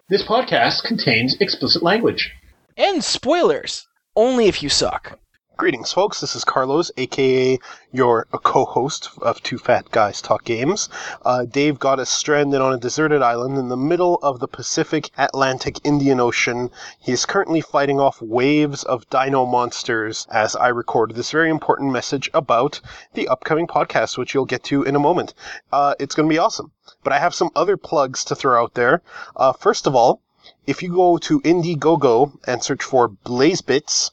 This podcast contains explicit language. And spoilers. Only if you suck. Greetings, folks. This is Carlos, a.k.a. your co-host of Two Fat Guys Talk Games. Dave got us stranded on a deserted island in the middle of the Pacific Atlantic Indian Ocean. He is currently fighting off waves of dino monsters as I record this very important message about the upcoming podcast, which you'll get to in a moment. It's going to be awesome. But I have some other plugs to throw out there. First of all, if you go to Indiegogo and search for BlazBits,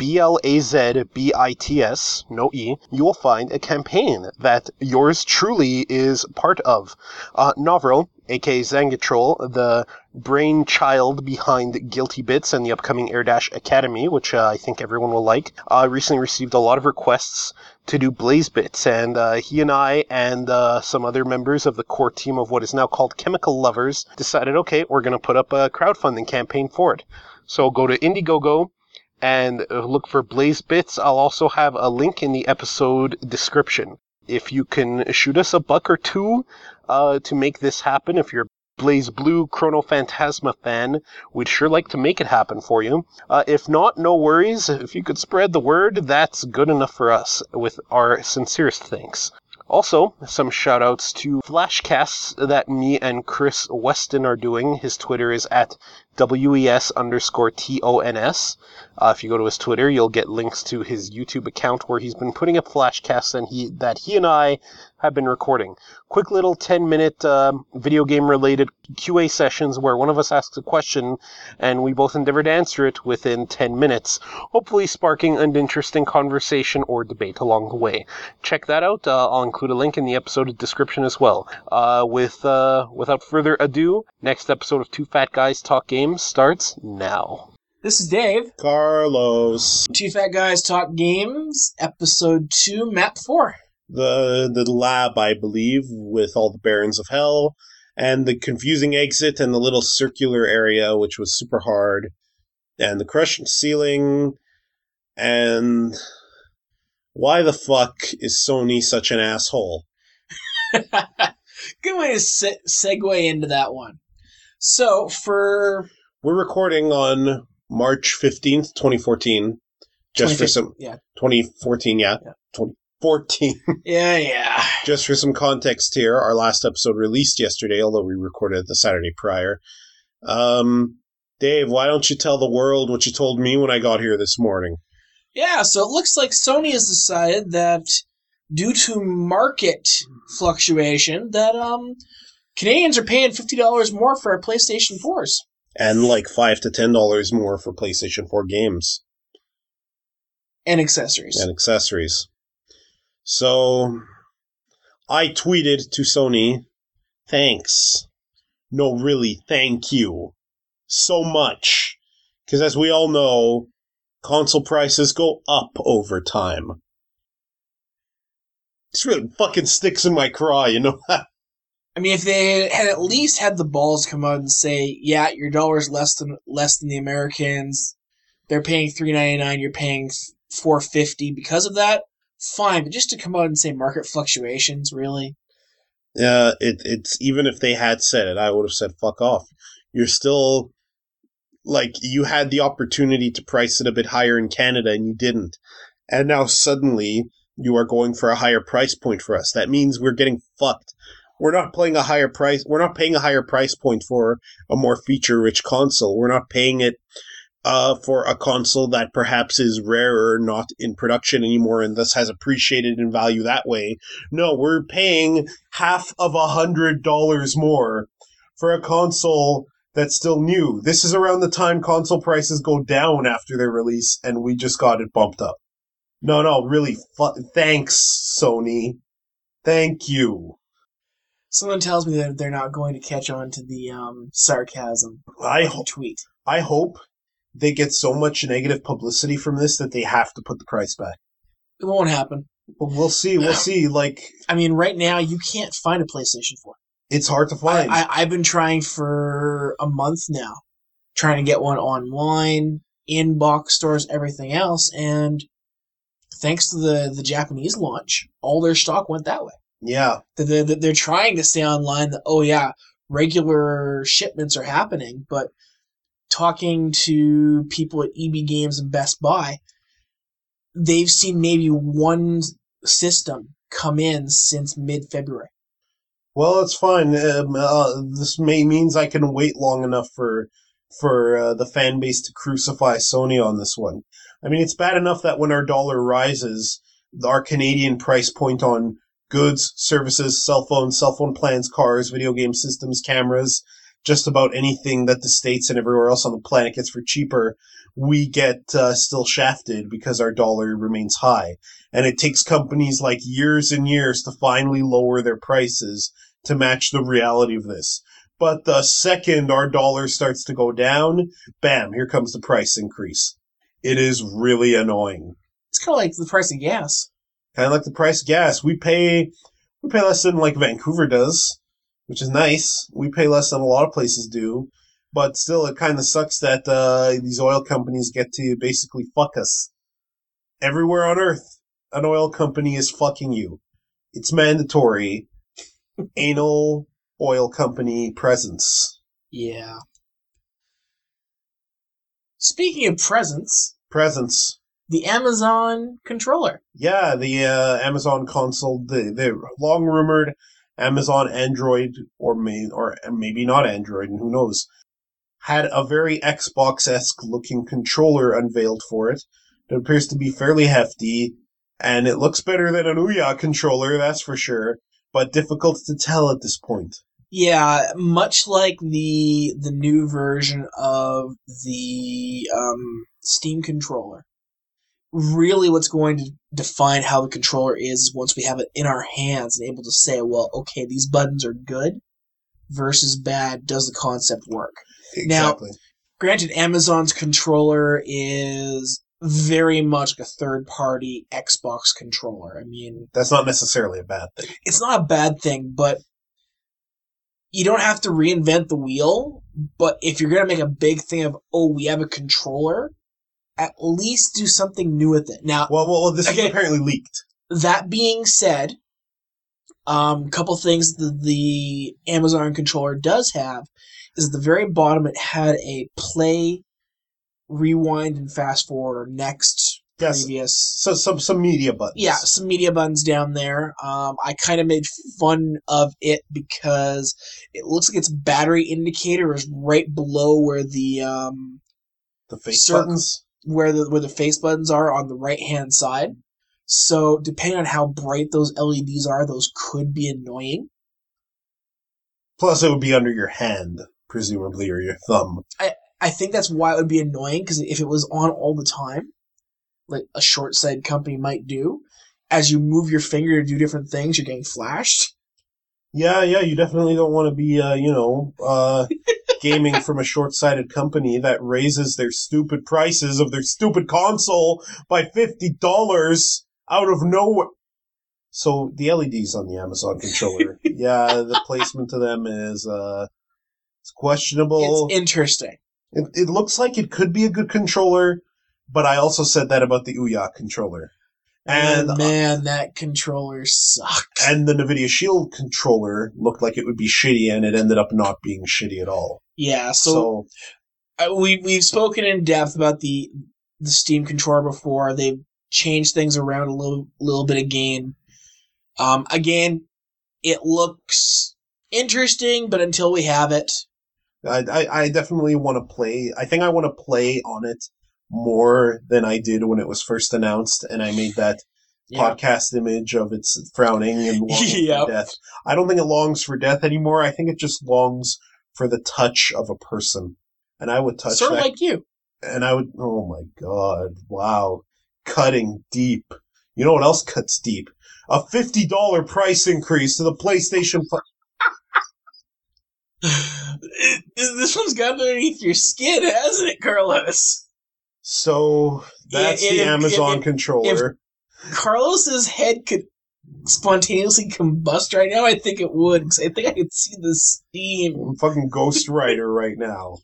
BLAZBITS, no E, you will find a campaign that yours truly is part of. Novril, aka Zangatrol, the brainchild behind Guilty Bits and the upcoming Air Dash Academy, which I think everyone will like, recently received a lot of requests to do BlazBits, and he and I and some other members of the core team of what is now called Chemical Lovers decided, okay, we're going to put up a crowdfunding campaign for it. So go to Indiegogo and look for BlazBits. I'll also have a link in the episode description. If you can shoot us $1 or $2 to make this happen, if you're a BlazBlue Chrono Phantasma fan, we'd sure like to make it happen for you. If not, no worries. If you could spread the word, that's good enough for us, with our sincerest thanks. Also, some shout-outs to flashcasts that me and Chris Weston are doing. His Twitter is at WES_TONS. If you go to his Twitter, you'll get links to his YouTube account where he's been putting up flashcasts that he and I have been recording. Quick little 10-minute video game-related QA sessions where one of us asks a question and we both endeavor to answer it within 10 minutes, hopefully sparking an interesting conversation or debate along the way. Check that out. I'll include a link in the episode description as well. Without further ado, next episode of Two Fat Guys Talk Games starts now. This is Dave. Carlos. Two Fat Guys Talk Games, Episode 2, Map 4. The lab, I believe, with all the Barons of Hell, and the confusing exit and the little circular area, which was super hard, and the crushed ceiling, and why the fuck is Sony such an asshole? Good way to segue into that one. So, we're recording on March 15th, 2014. Just for some... Yeah. 2014, yeah. 2014. Yeah. Just for some context here, our last episode released yesterday, although we recorded it the Saturday prior. Dave, why don't you tell the world what you told me when I got here this morning? Yeah, so it looks like Sony has decided that due to market fluctuation, that Canadians are paying $50 more for our PlayStation 4s. And like $5 to $10 more for PlayStation 4 games. And accessories. So, I tweeted to Sony, thanks. No, really, thank you. So much. Because as we all know, console prices go up over time. This really fucking sticks in my craw, you know that? I mean, if they had at least had the balls come out and say, yeah, your dollar's less than the Americans, they're paying $3.99, you're paying $4.50 because of that, fine. But just to come out and say market fluctuations, really? Yeah, it's even if they had said it, I would have said fuck off. You're still, like, you had the opportunity to price it a bit higher in Canada and you didn't. And now suddenly you are going for a higher price point for us. That means we're getting fucked. We're not paying a higher price point for a more feature-rich console. We're not paying it for a console that perhaps is rarer, not in production anymore, and thus has appreciated in value that way. No, we're paying half of $100 more for a console that's still new. This is around the time console prices go down after their release, and we just got it bumped up. No, really, thanks, Sony. Thank you. Someone tells me that they're not going to catch on to the sarcasm tweet. I hope they get so much negative publicity from this that they have to put the price back. It won't happen. But we'll see. Like, I mean, right now you can't find a PlayStation 4. It's hard to find. I've been trying for a month now, trying to get one online, in box stores, everything else, and thanks to the Japanese launch, all their stock went that way. Yeah. They're trying to stay online. regular shipments are happening, but talking to people at EB Games and Best Buy, they've seen maybe one system come in since mid-February. Well, it's fine. This means I can wait long enough for the fan base to crucify Sony on this one. I mean, it's bad enough that when our dollar rises, our Canadian price point on goods, services, cell phone plans, cars, video game systems, cameras, just about anything that the States and everywhere else on the planet gets for cheaper, we get still shafted because our dollar remains high. And it takes companies like years and years to finally lower their prices to match the reality of this. But the second our dollar starts to go down, bam, here comes the price increase. It is really annoying. It's kind of like the price of gas. Kind of like the price of gas. We pay less than like Vancouver does, which is nice. We pay less than a lot of places do. But still, it kind of sucks that these oil companies get to basically fuck us. Everywhere on Earth, an oil company is fucking you. It's mandatory. Anal oil company presence. Yeah. Speaking of presence, the Amazon controller. Yeah, the Amazon console, the long rumored Amazon Android, or maybe not Android, and who knows, had a very Xbox-esque looking controller unveiled for it. It appears to be fairly hefty, and it looks better than an Ouya controller, that's for sure, but difficult to tell at this point. Yeah, much like the new version of the Steam controller. Really what's going to define how the controller is once we have it in our hands and able to say, well, okay, these buttons are good versus bad. Does the concept work? Exactly. Now, granted, Amazon's controller is very much like a third-party Xbox controller. I mean, that's not necessarily a bad thing. It's not a bad thing, but you don't have to reinvent the wheel. But if you're going to make a big thing of, oh, we have a controller, at least do something new with it. Now, well, this is apparently leaked. That being said, couple things that the Amazon controller does have is at the very bottom it had a play, rewind, and fast forward or next, previous. So some media buttons. Yeah, some media buttons down there. I kind of made fun of it because it looks like its battery indicator is right below where the face buttons, where the face buttons are on the right hand side. So depending on how bright those LEDs are, those could be annoying. Plus, it would be under your hand, presumably, or your thumb. I think that's why it would be annoying, because if it was on all the time, like a short-sighted company might do, as you move your finger to do different things, you're getting flashed. Yeah, you definitely don't want to be, gaming from a short-sighted company that raises their stupid prices of their stupid console by $50 out of nowhere. So, the LEDs on the Amazon controller, yeah, the placement of them is it's questionable. It's interesting. It looks like it could be a good controller, but I also said that about the Ouya controller. And man, that controller sucked. And the NVIDIA Shield controller looked like it would be shitty, and it ended up not being shitty at all. Yeah, so we've spoken in depth about the Steam controller before. They've changed things around a little bit again. Again, it looks interesting, but until we have it, I definitely want to play. I think I want to play on it more than I did when it was first announced, and I made that podcast image of its frowning and longing for death. I don't think it longs for death anymore. I think it just longs for the touch of a person. And I would touch sort of like you. And I would, oh my god, wow. Cutting deep. You know what else cuts deep? A $50 price increase to the PlayStation Plus. This one's got underneath your skin, hasn't it, Carlos? So, that's the Amazon controller. If Carlos's head could spontaneously combust right now, I think it would. Because I think I could see the steam. I'm fucking Ghost Rider right now.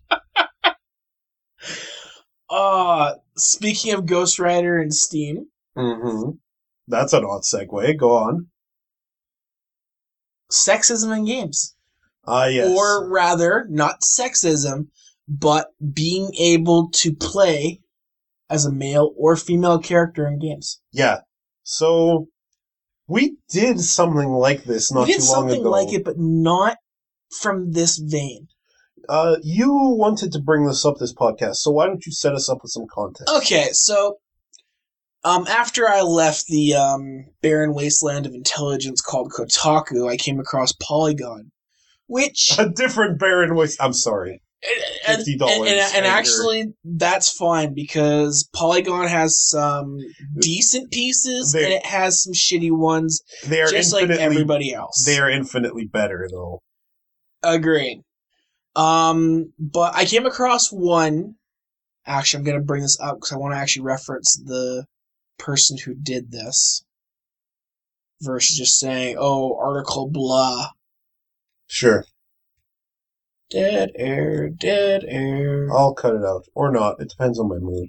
Speaking of Ghost Rider and Steam. Mm-hmm. That's an odd segue. Go on. Sexism in games. Yes. Or rather, not sexism, but being able to play as a male or female character in games. Yeah. So, we did something like this not too long ago. We did something like it, but not from this vein. You wanted to bring this up this podcast, so why don't you set us up with some context? Okay, so after I left the barren wasteland of intelligence called Kotaku, I came across Polygon, which A different barren waste. I'm sorry. $50. And actually, that's fine because Polygon has some decent pieces and it has some shitty ones, They are just like everybody else. They are infinitely better, though. Agreed. But I came across one. Actually, I'm going to bring this up because I want to actually reference the person who did this versus just saying, oh, article blah. Sure. Dead air, dead air. I'll cut it out. Or not. It depends on my mood.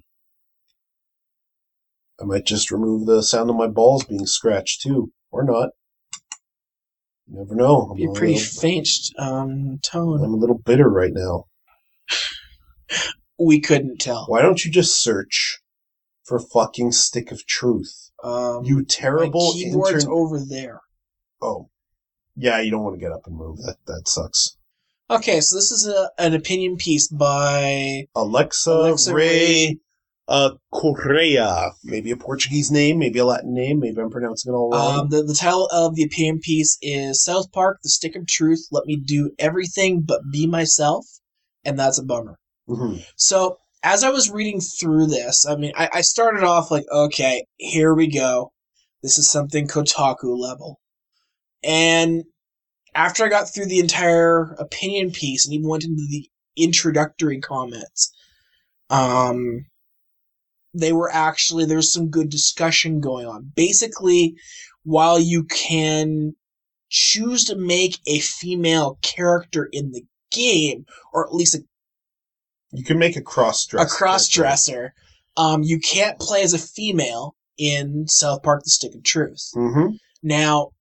I might just remove the sound of my balls being scratched, too. Or not. You never know. Be a pretty faint tone. I'm a little bitter right now. We couldn't tell. Why don't you just search for fucking Stick of Truth? You terrible my keyboard's over there. Oh. Yeah, you don't want to get up and move. That sucks. Okay, so this is an opinion piece by Alexa Ray Correa. Maybe a Portuguese name, maybe a Latin name, maybe I'm pronouncing it all wrong. The title of the opinion piece is South Park, The Stick of Truth, Let Me Do Everything But Be Myself, and that's a bummer. Mm-hmm. So, as I was reading through this, I mean, I started off like, okay, here we go. This is something Kotaku level. And after I got through the entire opinion piece and even went into the introductory comments, there's some good discussion going on. Basically, while you can choose to make a female character in the game, or at least you can make a cross-dresser. You can't play as a female in South Park: The Stick of Truth. Mm-hmm. Now,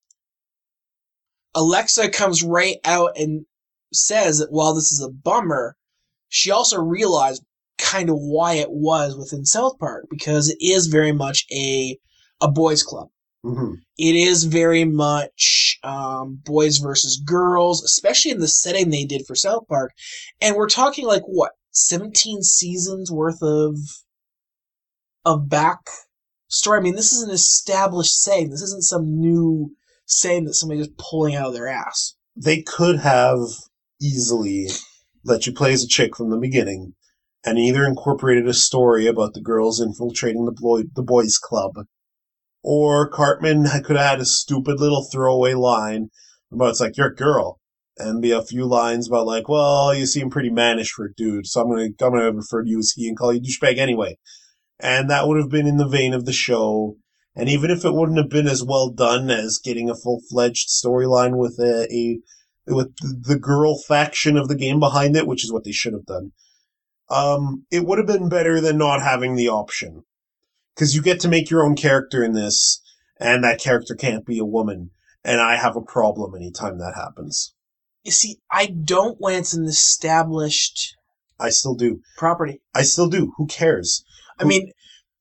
Alexa comes right out and says that while this is a bummer, she also realized kind of why it was within South Park, because it is very much a boys' club. Mm-hmm. It is very much boys versus girls, especially in the setting they did for South Park. And we're talking like, what, 17 seasons worth of back story? I mean, this is an established saying. This isn't some new saying that somebody's just pulling out of their ass. They could have easily let you play as a chick from the beginning and either incorporated a story about the girls infiltrating the boys' club, or Cartman could have had a stupid little throwaway line about, it's like, you're a girl, and be a few lines about like, well, you seem pretty mannish for a dude, so I'm gonna refer to you as he and call you douchebag anyway. And that would have been in the vein of the show. And even if it wouldn't have been as well done as getting a full-fledged storyline with with the girl faction of the game behind it, which is what they should have done, it would have been better than not having the option. Because you get to make your own character in this, and that character can't be a woman. And I have a problem anytime that happens. You see, I don't when it's an established... I still do. Property. I still do. Who cares? I mean...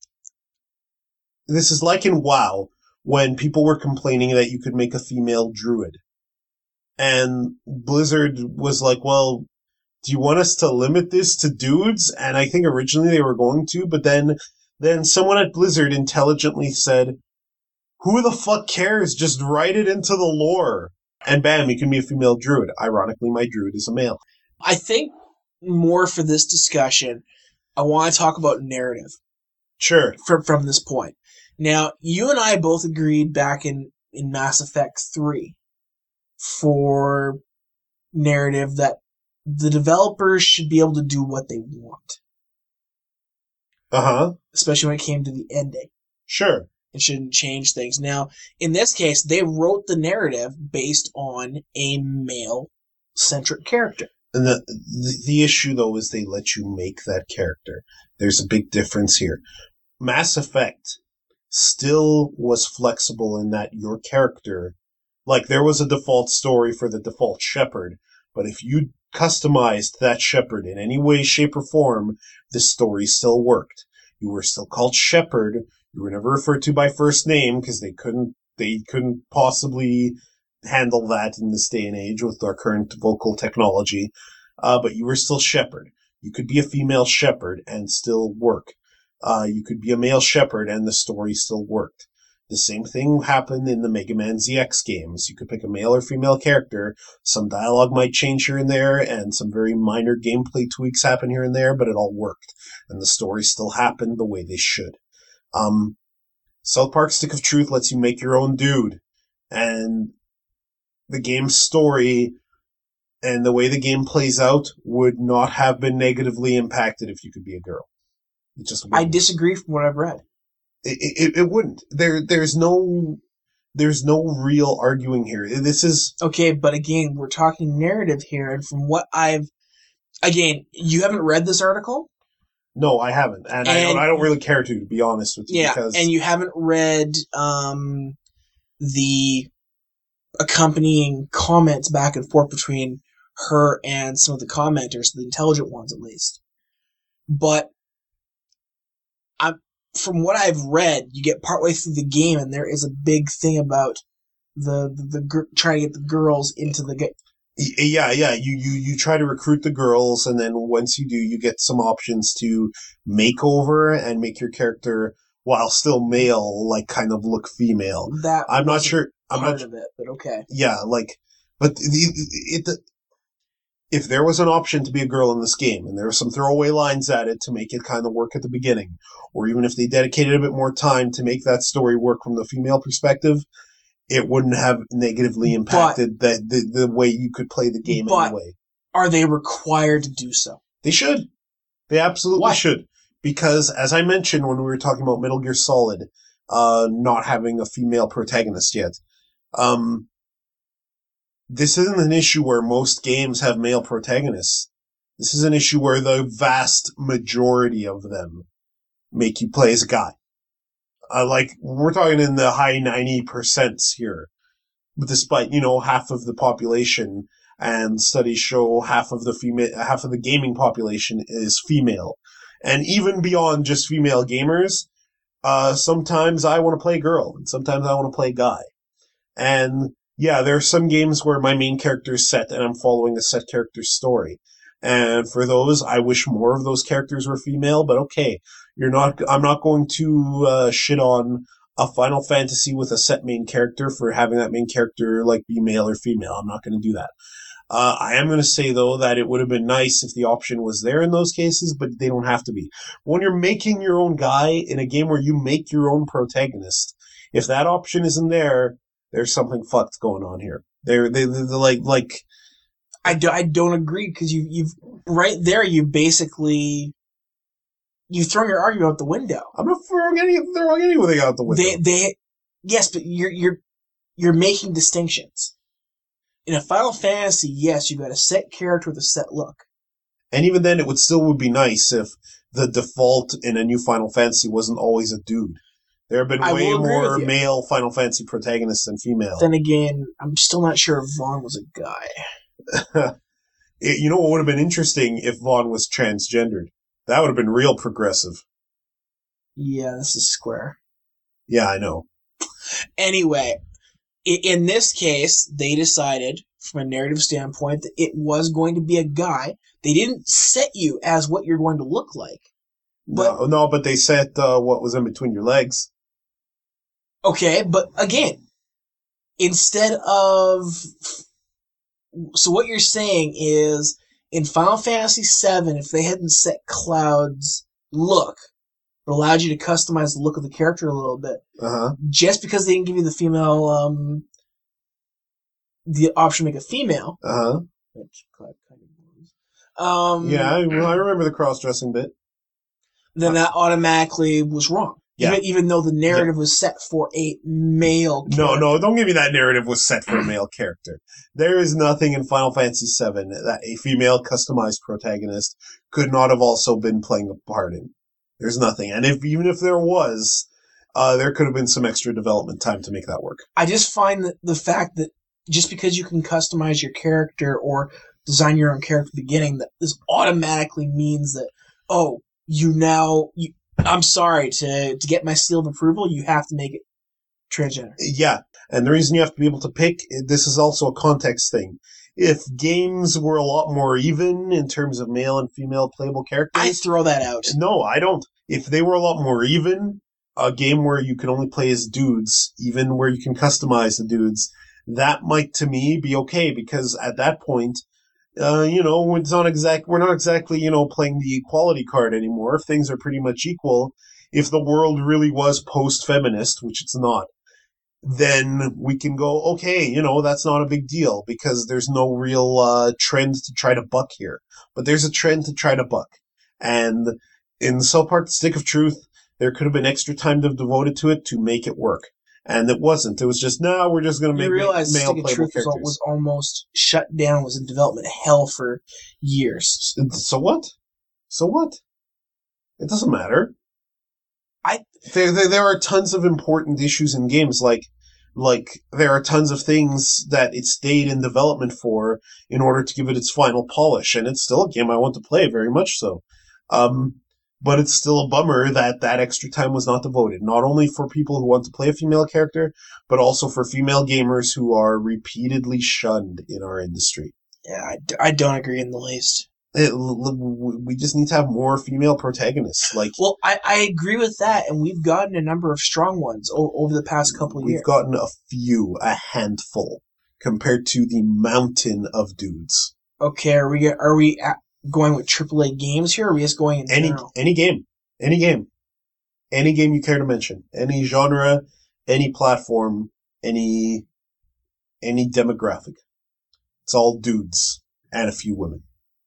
This is like in WoW, when people were complaining that you could make a female druid. And Blizzard was like, well, do you want us to limit this to dudes? And I think originally they were going to, but then someone at Blizzard intelligently said, who the fuck cares? Just write it into the lore. And bam, you can be a female druid. Ironically, my druid is a male. I think more for this discussion, I want to talk about narrative. Sure. From this point. Now, you and I both agreed back in Mass Effect 3 for narrative that the developers should be able to do what they want. Uh-huh. Especially when it came to the ending. Sure. It shouldn't change things. Now, in this case, they wrote the narrative based on a male-centric character. And the issue, though, is they let you make that character. There's a big difference here. Mass Effect still was flexible in that your character Like, there was a default story for the default shepherd, but if you customized that shepherd in any way, shape, or form, the story still worked. You were still called shepherd. You were never referred to by first name because they couldn't possibly handle that in this day and age with our current vocal technology. But you were still shepherd. You could be a female shepherd and still work. You could be a male shepherd and the story still worked. The same thing happened in the Mega Man ZX games. You could pick a male or female character. Some dialogue might change here and there, and some very minor gameplay tweaks happen here and there, but it all worked. And the story still happened the way they should. South Park Stick of Truth lets you make your own dude. And the game's story and the way the game plays out would not have been negatively impacted if you could be a girl. It just wouldn't. I disagree from what I've read. It wouldn't. There's no real arguing here. This is okay, but again, we're talking narrative here, and from what you haven't read this article? No, I haven't, and I don't really care to be honest with you. Yeah, because and you haven't read the accompanying comments back and forth between her and some of the commenters, the intelligent ones at least. But from what I've read, you get partway through the game, and there is a big thing about the trying to get the girls into the game. Yeah. You try to recruit the girls, and then once you do, you get some options to make over and make your character, while still male, like kind of look female. I'm not sure. I'm not of it, but okay. Yeah, but if there was an option to be a girl in this game, and there were some throwaway lines at it to make it kind of work at the beginning, or even if they dedicated a bit more time to make that story work from the female perspective, it wouldn't have negatively impacted the way you could play the game anyway. Are they required to do so? They should. They absolutely should. Because, as I mentioned when we were talking about Metal Gear Solid, not having a female protagonist yet, this isn't an issue where most games have male protagonists. This is an issue where the vast majority of them make you play as a guy. We're talking in the high 90% here. Despite, half of the population, and studies show half of the gaming population is female. And even beyond just female gamers, sometimes I want to play girl, and sometimes I want to play guy. And yeah, there are some games where my main character is set and I'm following a set character's story. And for those, I wish more of those characters were female, but okay. I'm not going to shit on a Final Fantasy with a set main character for having that main character be male or female. I'm not going to do that. I am going to say, though, that it would have been nice if the option was there in those cases, but they don't have to be. When you're making your own guy in a game where you make your own protagonist, if that option isn't there, there's something fucked going on here. They're I don't agree, because you've right there, you've thrown your argument out the window. I'm not throwing anything out the window. Yes, but you're making distinctions. In a Final Fantasy, yes, you've got a set character with a set look. And even then, it would be nice if the default in a new Final Fantasy wasn't always a dude. There have been way more male Final Fantasy protagonists than female. Then again, I'm still not sure if Vaughn was a guy. You know what would have been interesting if Vaughn was transgendered? That would have been real progressive. Yeah, this is square. Yeah, I know. Anyway, in this case, they decided, from a narrative standpoint, that it was going to be a guy. They didn't set you as what you're going to look like. But they set what was in between your legs. Okay, but again, instead of... So what you're saying is, in Final Fantasy VII, if they hadn't set Cloud's look, it allowed you to customize the look of the character a little bit. Uh-huh. Just because they didn't give you the female, the option to make a female. Uh-huh. Which Cloud kind of was. Yeah, I remember the cross-dressing bit. Then that automatically was wrong. Yeah. Even though the narrative was set for a male character. No, don't give me that narrative was set for a male character. There is nothing in Final Fantasy VII that a female customized protagonist could not have also been playing a part in. There's nothing. And even if there was, there could have been some extra development time to make that work. I just find that the fact that just because you can customize your character or design your own character at the beginning, that this automatically means that, I'm sorry, to get my seal of approval, you have to make it transgender. Yeah, and the reason you have to be able to pick, this is also a context thing. If games were a lot more even in terms of male and female playable characters... I throw that out. No, I don't. If they were a lot more even, a game where you can only play as dudes, even where you can customize the dudes, that might, to me, be okay, because at that point, it's we're not exactly, playing the equality card anymore. If things are pretty much equal, if the world really was post-feminist, which it's not, then we can go, okay, that's not a big deal because there's no real trend to try to buck here. But there's a trend to try to buck. And in South Park, The Stick of Truth, there could have been extra time devoted to it to make it work. And it wasn't. It was just, we're just going to make male playable characters. Was almost shut down, was in development hell for years. So what? It doesn't matter. There are tons of important issues in games, like there are tons of things that it stayed in development for in order to give it its final polish, and it's still a game I want to play, very much so. But it's still a bummer that extra time was not devoted, not only for people who want to play a female character, but also for female gamers who are repeatedly shunned in our industry. Yeah, I don't agree in the least. We just need to have more female protagonists. Well, I agree with that, and we've gotten a number of strong ones over the past couple of years. We've gotten a handful, compared to the mountain of dudes. Okay, are we going with AAA games here, or are we just going in general? Any game you care to mention, any genre, any platform, any demographic. It's all dudes and a few women.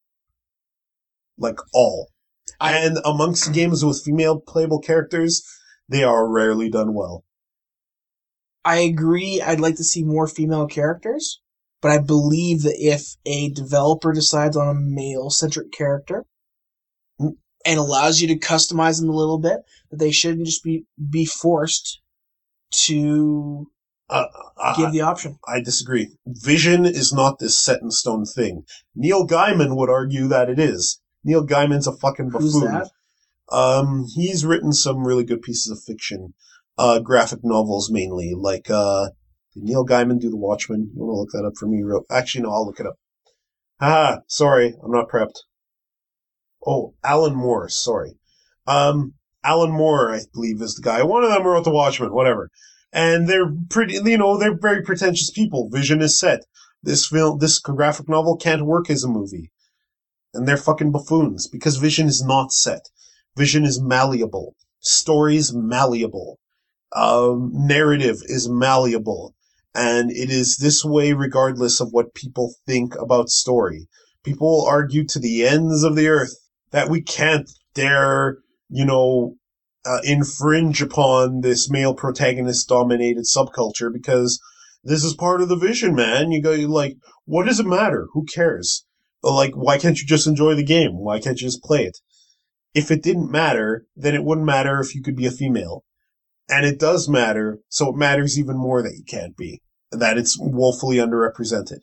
All. And amongst games with female playable characters, they are rarely done well. I agree. I'd like to see more female characters, but I believe that if a developer decides on a male-centric character and allows you to customize them a little bit, that they shouldn't just be forced to give the option. I disagree. Vision is not this set-in-stone thing. Neil Gaiman would argue that it is. Neil Gaiman's a fucking buffoon. Who's that? He's written some really good pieces of fiction, graphic novels mainly. Did Neil Gaiman do The Watchmen? You want to look that up for me? Actually, no, I'll look it up. Sorry, I'm not prepped. Oh, Alan Moore, sorry. Alan Moore, I believe, is the guy. One of them wrote The Watchmen, whatever. And they're they're very pretentious people. Vision is set. This graphic novel can't work as a movie. And they're fucking buffoons, because Vision is not set. Vision is malleable. Story's malleable. Narrative is malleable. And it is this way regardless of what people think about story. People will argue to the ends of the earth that we can't dare, infringe upon this male protagonist-dominated subculture because this is part of the vision, man. What does it matter? Who cares? Why can't you just enjoy the game? Why can't you just play it? If it didn't matter, then it wouldn't matter if you could be a female. And it does matter, so it matters even more that you can't be. That it's woefully underrepresented.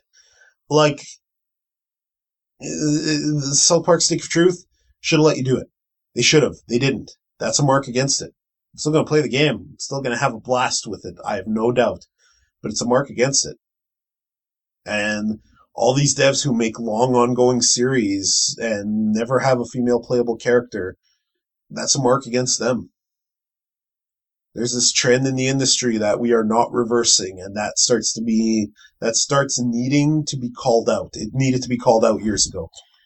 South Park Stick of Truth should have let you do it. They should have. They didn't. That's a mark against it. I'm still going to play the game. I'm still going to have a blast with it. I have no doubt. But it's a mark against it. And all these devs who make long ongoing series and never have a female playable character, that's a mark against them. There's this trend in the industry that we are not reversing, and that starts needing to be called out. It needed to be called out years ago.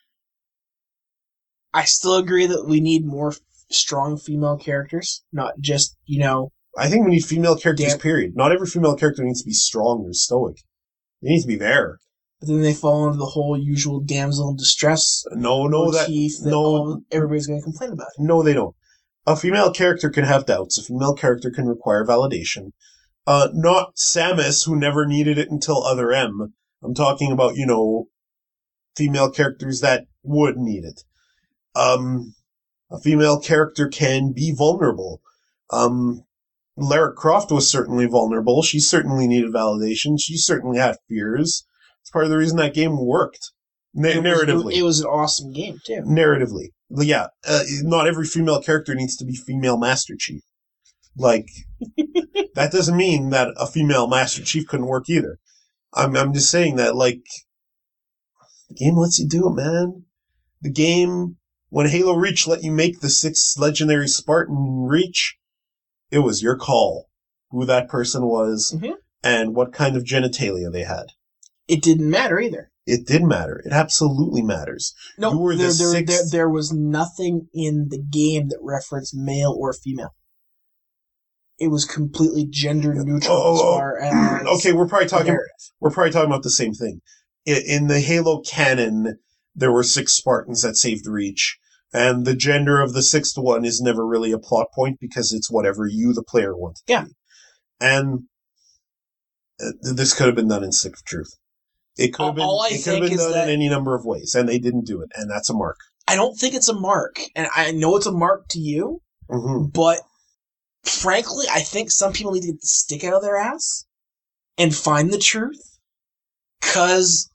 I still agree that we need more strong female characters, not just, I think we need female characters, period. Not every female character needs to be strong or stoic. They need to be there. But then they fall into the whole usual damsel in distress. Everybody's going to complain about it. No, they don't. A female character can have doubts. A female character can require validation. Not Samus, who never needed it until Other M. I'm talking about, female characters that would need it. A female character can be vulnerable. Lara Croft was certainly vulnerable. She certainly needed validation. She certainly had fears. It's part of the reason that game worked. Narratively. It was an awesome game, too. Narratively. Yeah, not every female character needs to be female Master Chief. Like, that doesn't mean that a female Master Chief couldn't work either. I'm just saying that, like, the game lets you do it, man. The game, when Halo Reach let you make the 6th legendary Spartan Reach, it was your call who that person was and what kind of genitalia they had. It didn't matter either. It did matter. It absolutely matters. No, there was nothing in the game that referenced male or female. It was completely gender neutral as far as okay, we're probably talking about the same thing. In the Halo canon, there were 6 Spartans that saved Reach, and the gender of the 6th one is never really a plot point because it's whatever you, the player, want. Yeah. And this could have been done in Stick of Truth. It could have been done in any number of ways, and they didn't do it, and that's a mark. I don't think it's a mark, and I know it's a mark to you, but frankly, I think some people need to get the stick out of their ass and find the truth. Because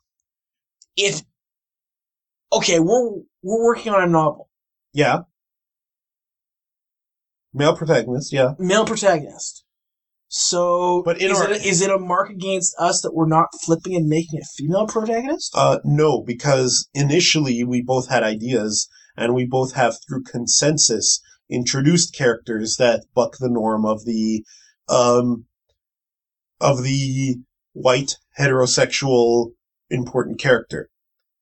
we're working on a novel. Yeah. Male protagonist, yeah. Male protagonist. So, but is it a mark against us that we're not flipping and making a female protagonist? No, because initially we both had ideas, and we both have, through consensus, introduced characters that buck the norm of the white, heterosexual, important character.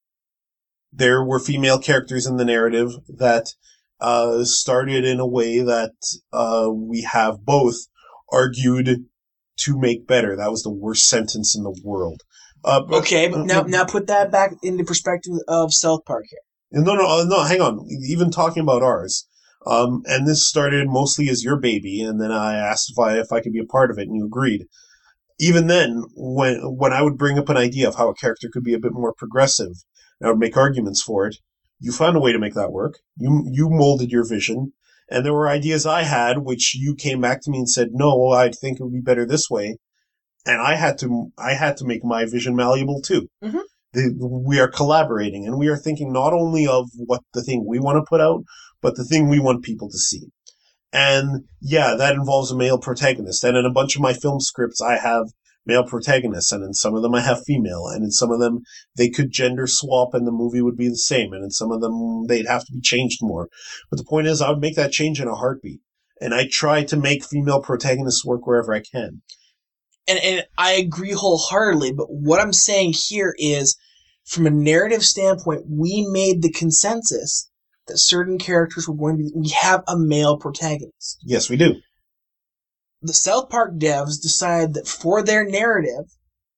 There were female characters in the narrative that started in a way that we have both argued to make better. That was the worst sentence in the world. But now put that back into perspective of South Park here. No, hang on. Even talking about ours. And this started mostly as your baby, and then I asked if I could be a part of it, and you agreed. Even then, when I would bring up an idea of how a character could be a bit more progressive, and I would make arguments for it, you found a way to make that work. You molded your vision, and there were ideas I had, which you came back to me and said, no, I think it would be better this way. And I had to make my vision malleable too. We are collaborating, and we are thinking not only of what the thing we want to put out, but the thing we want people to see. And yeah, that involves a male protagonist. And in a bunch of my film scripts, I have male protagonists, and in some of them I have female, and in some of them they could gender swap and the movie would be the same, and in some of them they'd have to be changed more. But the point is, I would make that change in a heartbeat. And I try to make female protagonists work wherever I can. And I agree wholeheartedly, but what I'm saying here is, from a narrative standpoint, we made the consensus that certain characters were going to be... We have a male protagonist. Yes, we do. The South Park devs decided that for their narrative,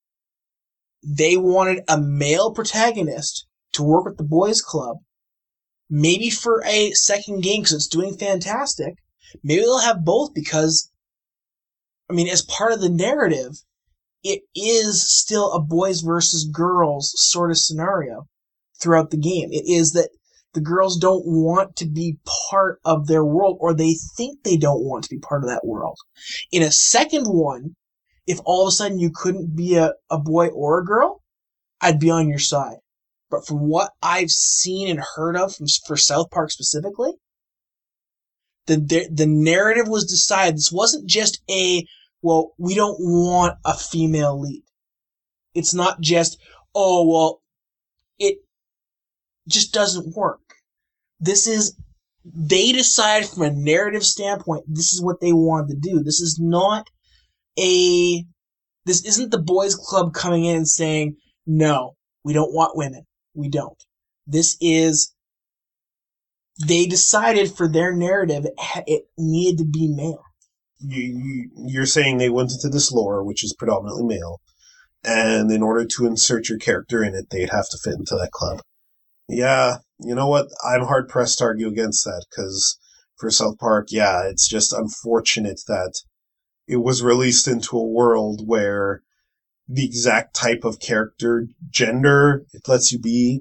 they wanted a male protagonist to work with the boys club, maybe for a second game because it's doing fantastic. Maybe they'll have both because, I mean, as part of the narrative, it is still a boys versus girls sort of scenario throughout the game. It is that the girls don't want to be part of their world, or they think they don't want to be part of that world. In a second one, if all of a sudden you couldn't be a boy or a girl, I'd be on your side. But from what I've seen and heard of for South Park specifically, the narrative was decided. This wasn't just we don't want a female lead. It's not just, it just doesn't work. They decided from a narrative standpoint, this is what they wanted to do. This isn't the boys club coming in and saying, no, we don't want women. We don't. They decided for their narrative, it needed to be male. You're saying they went into this lore, which is predominantly male, and in order to insert your character in it, they'd have to fit into that club. Yeah, you know what? I'm hard-pressed to argue against that, because for South Park, yeah, it's just unfortunate that it was released into a world where the exact type of character, gender it lets you be,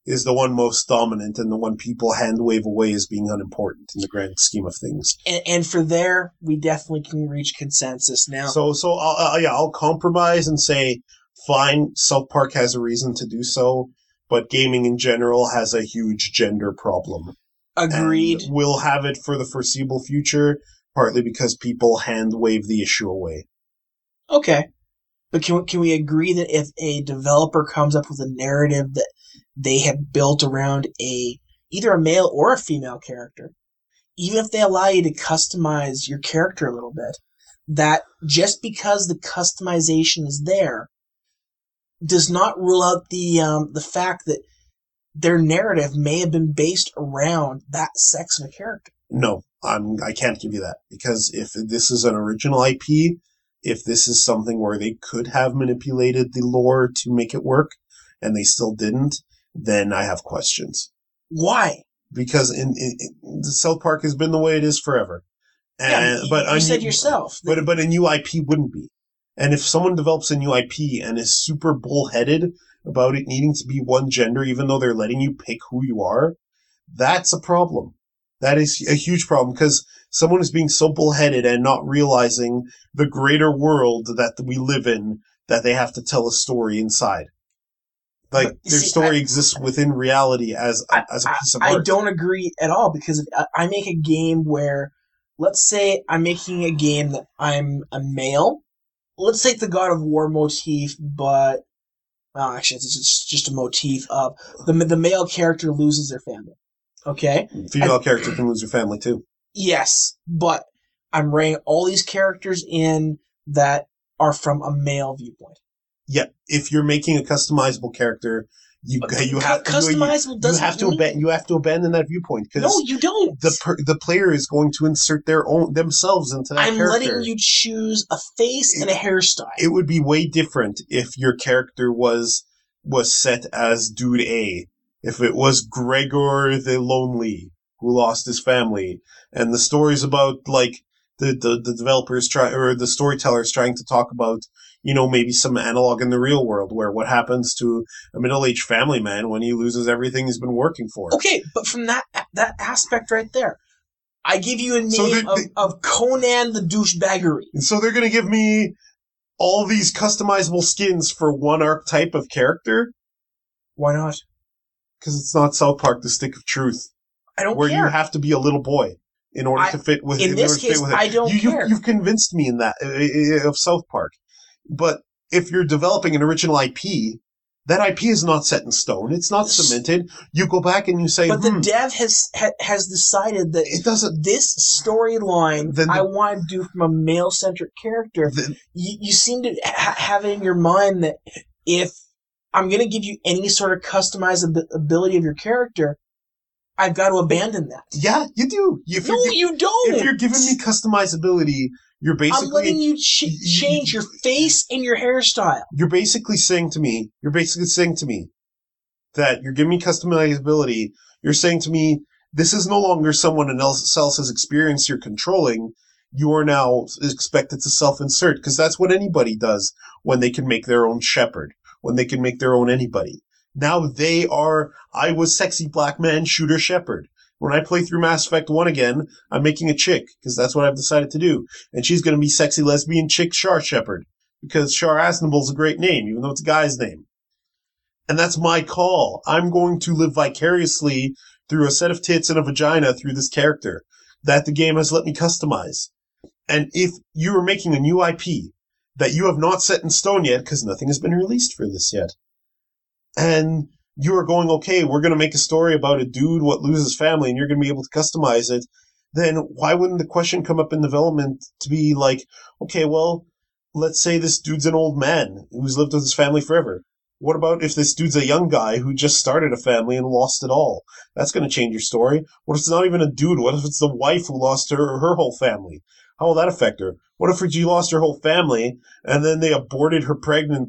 is the one most dominant and the one people hand wave away as being unimportant in the grand scheme of things. And for there, we definitely can reach consensus now. So I'll compromise and say, fine, South Park has a reason to do so, but gaming in general has a huge gender problem. Agreed. And we'll have it for the foreseeable future, partly because people hand wave the issue away. Okay. But can we agree that if a developer comes up with a narrative that they have built around either a male or a female character, even if they allow you to customize your character a little bit, that just because the customization is there does not rule out the fact that their narrative may have been based around that sex of a character? No, I can't give you that, because if this is an original IP, if this is something where they could have manipulated the lore to make it work, and they still didn't, then I have questions. Why? Because in the South Park has been the way it is forever. And, yeah, but you said yourself. But a new IP wouldn't be. And if someone develops a new IP and is super bullheaded about it needing to be one gender, even though they're letting you pick who you are, that's a problem. That is a huge problem, because someone is being so bullheaded and not realizing the greater world that we live in, that they have to tell a story inside. Like, their story exists within reality as a piece of art. I don't agree at all, because if I make a game where, let's say I'm making a game that I'm a male. Let's take the God of War motif, but actually it's just a motif of the male character loses their family. Okay? Female character can lose her family too. Yes, but I'm bringing all these characters in that are from a male viewpoint. Yeah, if you're making a customizable character, you have to abandon that viewpoint. No, you don't. The player is going to insert themselves into that character. I'm letting you choose a face and a hairstyle. It would be way different if your character was set as Dude A. If it was Gregor the Lonely, who lost his family, and the story's about, like, the developers or the storytellers trying to talk about, maybe some analog in the real world, where what happens to a middle-aged family man when he loses everything he's been working for. Okay, but from that aspect right there, I give you a name of Conan the Douchebaggery. And so they're going to give me all these customizable skins for one archetype of character? Why not? Because it's not South Park, the Stick of Truth. I don't care. Where you have to be a little boy in order to fit with it. In this case, I don't care. You've convinced me in that, of South Park. But if you're developing an original IP, that IP is not set in stone. It's not cemented. You go back and you say, but the dev has decided that it doesn't. This storyline I want to do from a male-centric character. You seem to have it in your mind that if I'm going to give you any sort of customizability of your character, I've got to abandon that. Yeah, you do. You don't. If you're giving me customizability, you're basically... I'm letting you change your face and your hairstyle. You're basically saying to me that you're giving me customizability. You're saying to me, this is no longer someone else's experience you're controlling. You are now expected to self-insert, because that's what anybody does when they can make their own shepherd, when they can make their own anybody. Now I was sexy black man shooter shepherd. When I play through Mass Effect 1 again, I'm making a chick, because that's what I've decided to do. And she's going to be sexy lesbian chick Char Shepherd, because Char Aznable's a great name, even though it's a guy's name. And that's my call. I'm going to live vicariously through a set of tits and a vagina through this character that the game has let me customize. And if you are making a new IP that you have not set in stone yet, because nothing has been released for this yet, and you are going, okay, we're going to make a story about a dude what loses family, and you're going to be able to customize it, then why wouldn't the question come up in development to be like, okay, well, let's say this dude's an old man who's lived with his family forever. What about if this dude's a young guy who just started a family and lost it all? That's going to change your story. What if it's not even a dude? What if it's the wife who lost her whole family? How will that affect her? What if she lost her whole family and then they aborted her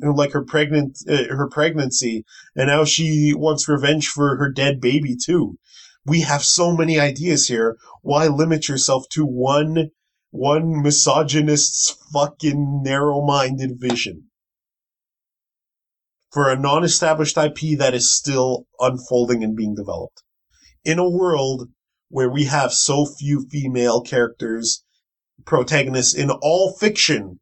pregnancy, and now she wants revenge for her dead baby too? We have so many ideas here. Why limit yourself to one misogynist's fucking narrow-minded vision? for a non-established IP that is still unfolding and being developed. In a world where we have so few female characters, protagonists in all fiction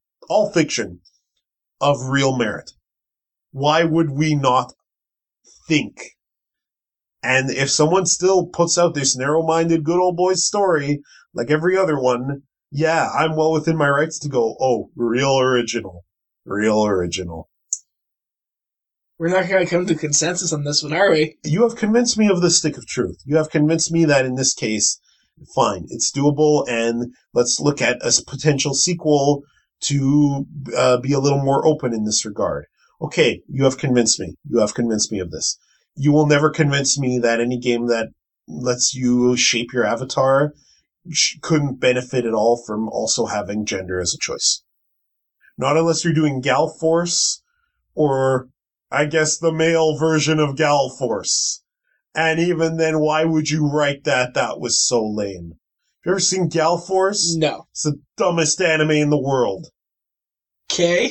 of real merit, why would we not think? And if someone still puts out this narrow-minded good old boy story, like every other one, yeah, I'm well within my rights to go, oh, real original. Real original. We're not going to come to consensus on this one, are we? You have convinced me of the stick of truth. You have convinced me that in this case, fine, it's doable, and let's look at a potential sequel to be a little more open in this regard. Okay, you have convinced me. You have convinced me of this. You will never convince me that any game that lets you shape your avatar couldn't benefit at all from also having gender as a choice. Not unless you're doing Gal Force, or I guess the male version of Gal Force. And even then, why would you write that? That was so lame. Have you ever seen Gal Force? No. It's the dumbest anime in the world. Okay.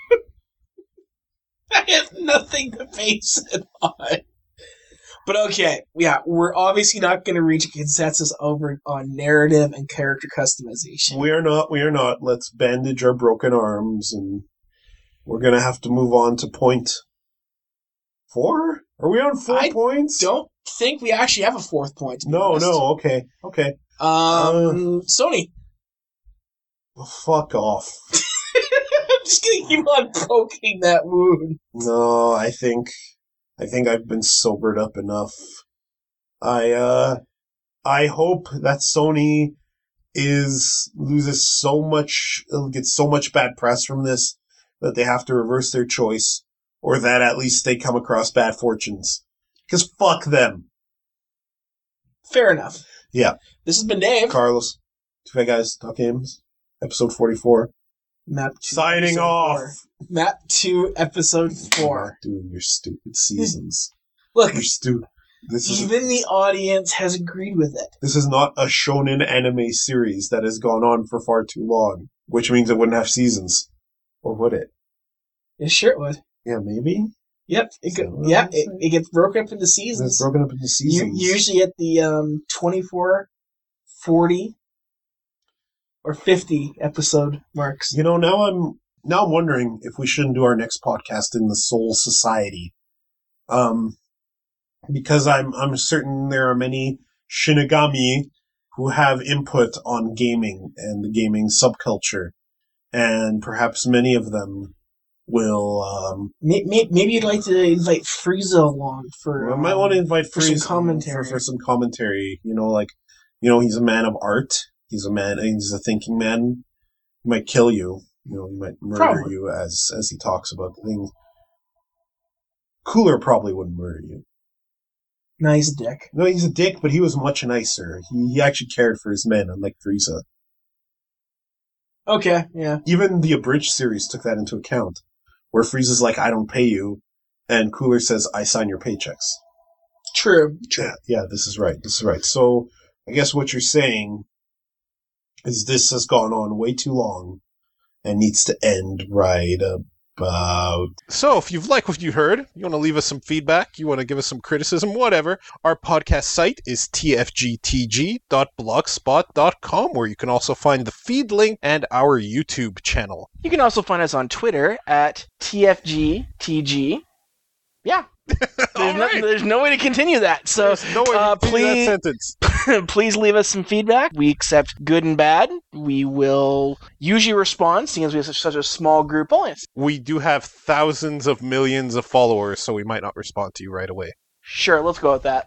I have nothing to base it on. But okay, yeah, we're obviously not going to reach a consensus over on narrative and character customization. We are not. Let's bandage our broken arms, and we're going to have to move on to point 4? Are we on 4 points? Don't think we actually have a fourth point. To be No, honest. okay. Sony. Fuck off. I'm just going to keep on poking that wound. No, I think I've been sobered up enough. I hope that Sony gets so much bad press from this that they have to reverse their choice, or that at least they come across bad fortunes. Because fuck them. Fair enough. Yeah. This has been Dave. Carlos. Two Fat Guys Talk Games. Episode 44. Map 2, Signing off. 4. Map 2, episode 4. You're not doing your stupid seasons. Look, You're stupid. Even the audience has agreed with it. This is not a shonen anime series that has gone on for far too long, which means it wouldn't have seasons. Or would it? Yeah, sure it would. Yeah, maybe? Yep, it gets broken up into seasons. It's broken up into seasons. Usually at the 24, 40, or 50 episode marks. You know, now I'm wondering if we shouldn't do our next podcast in the Soul Society. Because I'm certain there are many Shinigami who have input on gaming and the gaming subculture, and perhaps many of them will. Maybe you'd like to invite Frieza along for. I might want to invite Frieza some commentary. For some commentary. He's a man of art. He's a thinking man. He might kill you. He might murder you as he talks about the things. Cooler probably wouldn't murder you. No, he's a dick. No, he's a dick, but he was much nicer. He actually cared for his men, unlike Frieza. Okay, yeah. Even the Abridged series took that into account, where Frieza's like, I don't pay you, and Cooler says, I sign your paychecks. True. Yeah, this is right. So, I guess what you're saying is this has gone on way too long and needs to end right about... So, if you've liked what you heard, you want to leave us some feedback, you want to give us some criticism, whatever, our podcast site is tfgtg.blogspot.com, where you can also find the feed link and our YouTube channel. You can also find us on Twitter at tfgtg. Yeah. There's no way to continue that. So no way to please, that sentence. please leave us some feedback. We accept good and bad. We will usually respond, seeing as we have such a small group audience. We do have thousands of millions of followers, so we might not respond to you right away. Sure, let's go with that.